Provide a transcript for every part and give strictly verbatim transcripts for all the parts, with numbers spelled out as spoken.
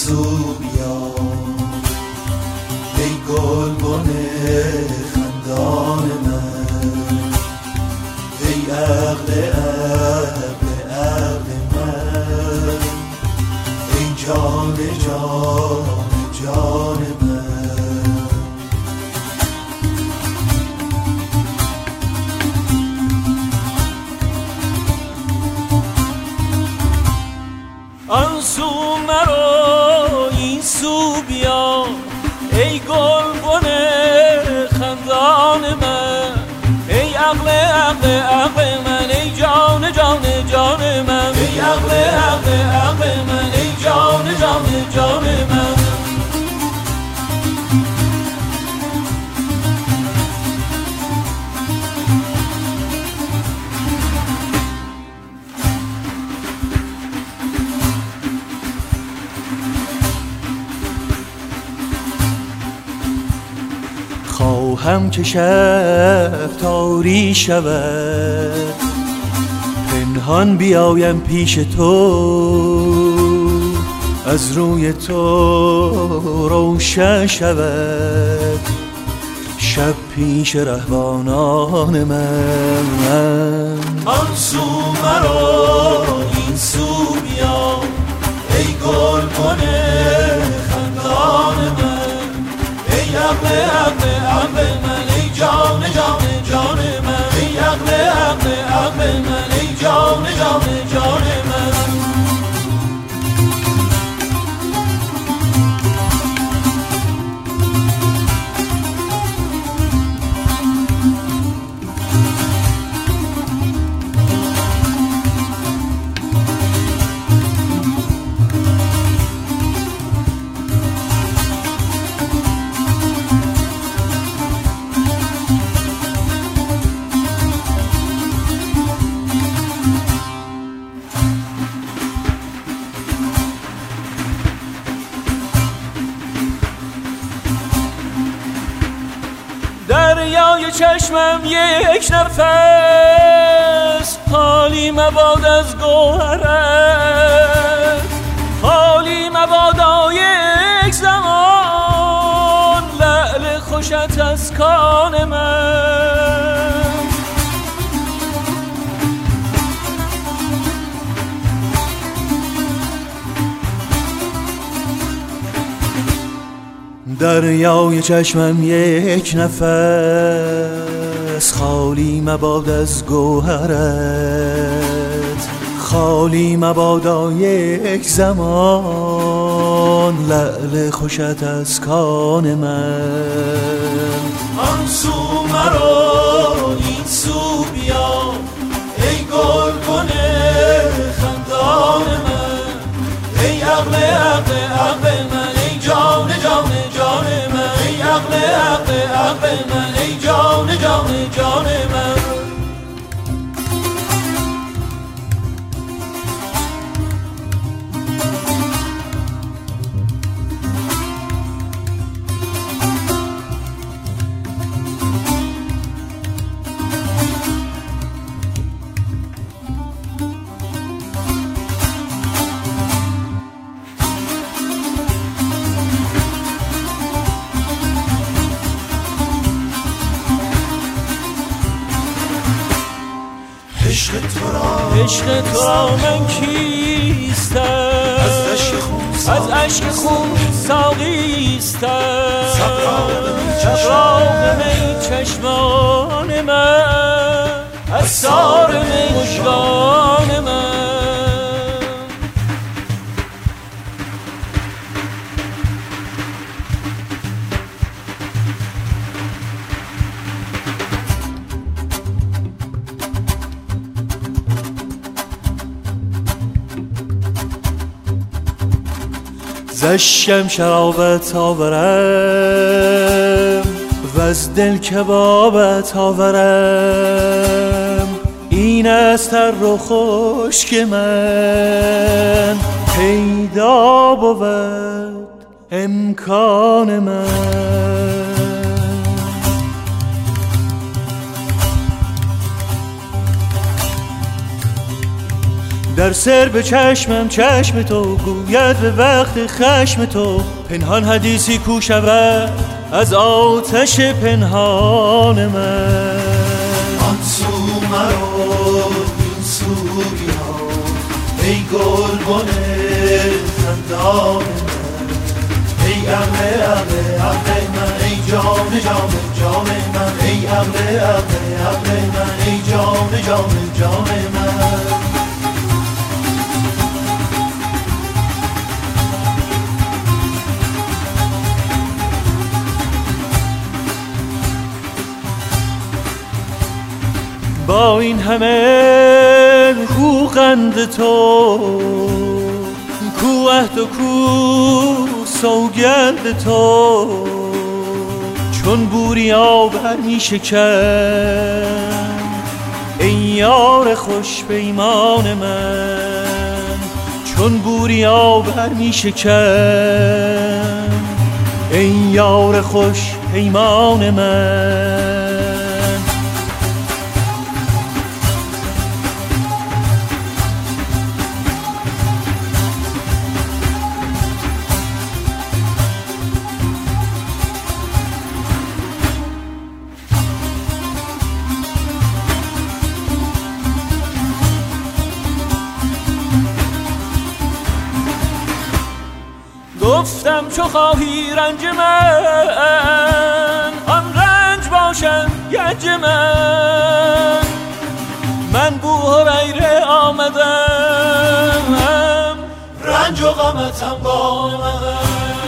سو بیا ای گلبن خندان من، ای عقل عقل عقل من، ای جان جان جان من. آن سو مرو این سو بیا ای گلبن خندان من، ای عقل عقل عقل من، ای جان جان جان من، ای عقل عقل عقل من، ای جان جان جان من. خواهم که شب تاری شود، پنهان بیایم پیش تو، از روی تو روشن شود شب پیش رهبانان من. آن سو مرو این سو بیا ای گلبن خندان من، ای عقل عقل عقل من، ای جان جان جان من، ای عقل عقل عقل من، ای جان جان جان من. دریای چشمم یک نفس، خالی مباد از گوهرت، خالی مبادا یک زمان لعل خوشت از کان من. دریای چشمم یک نفس، خالی مباد از گوهرت، خالی مبادا یک زمان لعل خوشت از کان من. آن سو مرو این سو بیا ای گلبن خندان من، ای عقل عقل عقل من، ای جان جان جان من، ای عقل عقل عقل من، ای جان جان جان من. عشق تو را عشق تو را من کیستم، از اشک خون از اشک خون ساقیستم، سبراغ می چشمان من، از سار مژگان من. زشکم شرابت آورم و از دل کبابت آورم، این است تر و خشک من، پیدا بود امکان من. در سر به چشمم چشم تو گوید به وقت خشم تو، پنهان حدیثی کو شود از آتش پنهان من. آن سو مرو این سو بیا ای گلبن خندان من، ای عقل عقل عقل من، ای جان جان جان من، ای عقل عقل عقل من، ای جان جان جان من. با این همه کو قند تو، کو عهد و کو سوگند تو، چون بوریا بر می شکن ای یار خوش پیمان من، چون بوریا بر می شکن ای یار خوش پیمان من. گفتم چو خواهی رنج من آن رنج باشم گنج من، من بوهریره آمدم رنج و غمتم با من،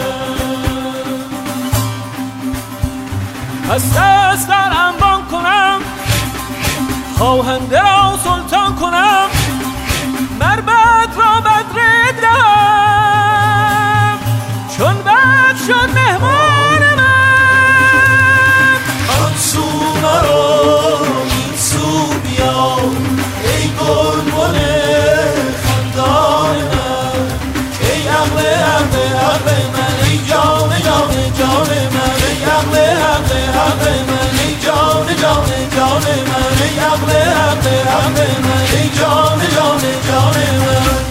پس دست در انبان کنم خواهنده را سلطان کنم، مربد را بدره دهم چون بد شد مهمان من. آن سو مرو این سو بیا ای گلبن خندان من، ای عقل عقل عقل من، ای جان جان جان من، ای عقل عقل عقل من، ای جان جان جان من، ای عقل عقل عقل من، ای جان جان جان من.